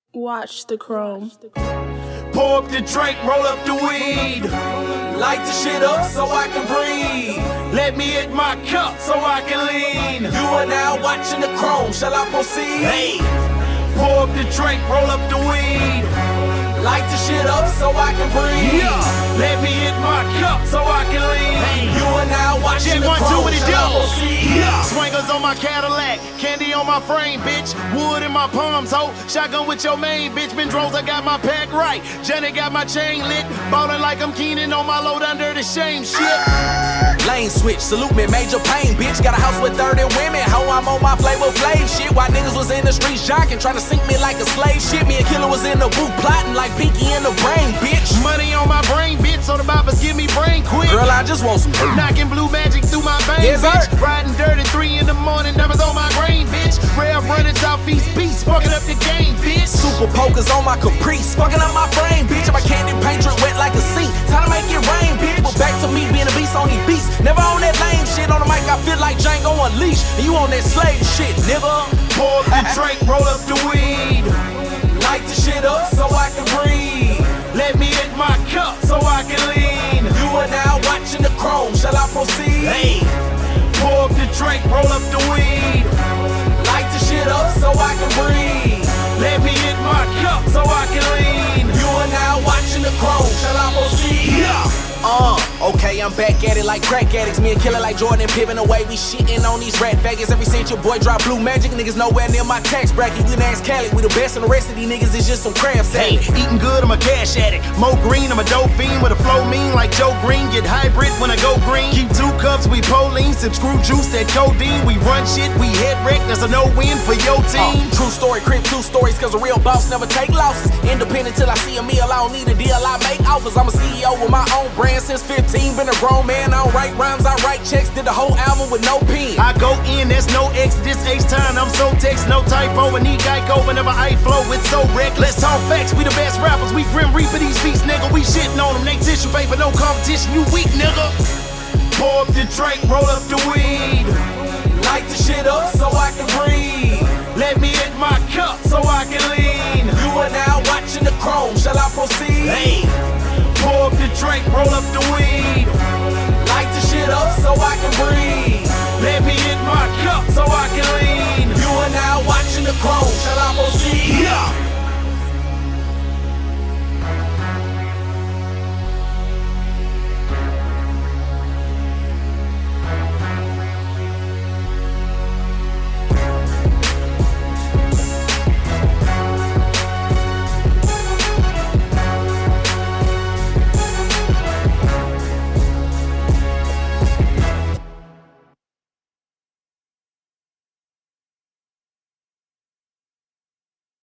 Watch the chrome. Pour up the drink, roll up the weed. Light the shit up so I can breathe. Let me hit my cup so I can lean. You are now watching the chrome, shall I proceed? Hey! Pour up the drink, roll up the weed. Light the shit up so I can breathe. Yeah. Let me hit my cup so I can lean. Hey. You are now watching the chrome, shall I proceed? Yeah. Swingers on my Cadillac, candy on my frame, bitch. Wood in my palms, ho. Shotgun with your main, bitch. Bendros, I got my pack right. Jenny got my chain lit. Ballin' like I'm Keenan on my load under the shame shit. Lane switch, salute me, major pain, bitch. Got a house with 30 women, ho, I'm on my Flavor Flav shit. While niggas was in the streets jocking, trying to sink me like a slave shit. Me and Killer was in the booth plotting like Pinky in the brain, bitch. Money on my brain, bitch, so the boppers give me brain quick. Girl, I just want some knocking blue magic through my veins, yes, bitch. sir. Riding dirty 3 in the morning, numbers on my brain, bitch. Rev running Southeast Beast, fucking up the game, bitch. Super pokers on my Caprice, fucking up my frame, bitch. My candy paint drip wet like a sea. Time to make it rain, bitch. But back to me being a beast on these beats. Never on that lame shit. On the mic, I feel like Django Unleashed. And you on that slave shit, nigga. Pour up the drink, roll up the weed. Light the shit up so I can breathe. Let me hit my cup so I can lean. You are now watching the chrome, shall I proceed? Hey. Pour up the drink, roll up the weed. Light the shit up so I can breathe. Let me hit my cup so I can lean. You are now watching the chrome, shall I proceed? Yeah. Okay, I'm back at it like crack addicts. Me and Killer like Jordan and Piven away. We shitting on these rat faggots. Ever since your boy dropped Blue Magic, niggas nowhere near my tax bracket. You can ask Cali, we the best, and the rest of these niggas is just some crab salad. Hey, eating good, I'm a cash addict. Mo Green, I'm a dope fiend with a flow mean like Joe Green. Get hybrid when I go green. Keep 2 cups, we Pauline, sip screw juice, that codeine. We run shit, we head wreck. That's a no-win for your team. True story, crib 2 stories, cause a real boss never take losses. Independent till I see a meal, I don't need a deal, I make offers. I'm a CEO with my own brand since 15. Been a grown man, I don't write rhymes, I write checks. Did the whole album with no pen. I go in, there's no X, this H-time. I'm so text, no typo, and need Geico whenever I flow. It's so reckless. Let's talk facts, we the best rappers. We grim reaper these beats, nigga. We shitting on them, they tissue paper, no competition. You weak, nigga. Pour up the drink, roll up the weed. Light the shit up so I can breathe. Let me hit my cup so I can lean. You are now watching the chrome, shall I proceed? Hey. Pour up the drink, roll up the weed. Light the shit up so I can breathe. Let me hit my cup so I can lean. You are now watching the chrome, shall I proceed?